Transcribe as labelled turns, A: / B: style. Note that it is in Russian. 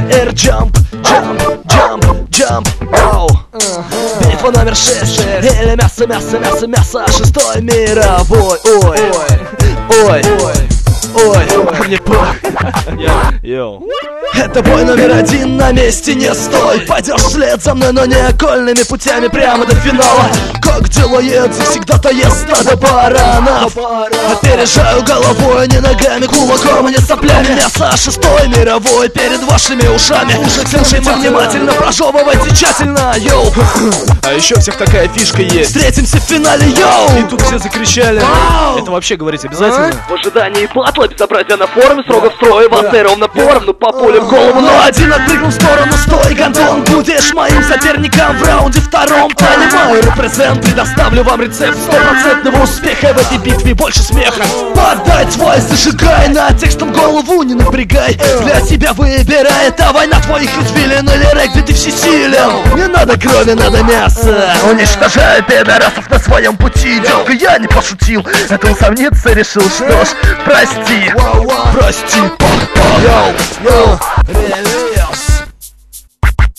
A: Air jump, jump, jump, jump, wow. Битва номер 6. Или мясо, мясо, мясо, мясо. 6-й мировой. Ой, ой, ой, ой, не по. Йоу. Это бой номер 1, на месте не стой. Пойдешь вслед за мной, но не окольными путями прямо до финала. Как делает всегда-то ест стадо баранов. Опережаю головой, а не ногами, кулаком, а не соплями. Мясо 6-й мировой перед вашими ушами. Слушайте внимательно, прожевывайте тщательно, йоу.
B: А еще у всех такая фишка есть.
A: Встретимся в финале, йоу.
B: И тут все закричали. Это вообще говорить обязательно?
A: В ожидании батла, безобразия на форуме, строго в строе, вас и ровно поровну, по пуле в голову. Но один отпрыгнул в сторону, стой, гандон. Будешь моим соперником в раунде втором. Понимаю, репрезент, предоставлю вам рецепт 100% успеха в этой битве, больше смеха. Подай твой, зажигай, на текстом голову не напрягай. Для тебя выбирай, это война твоих извилин или регби, ты всесилен. Не надо крови, надо мяса. Уничтожаю пидорасов на своем пути. Девка, я не пошутил, это усомниться решил. Что ж, прости, прости, йоу, йоу.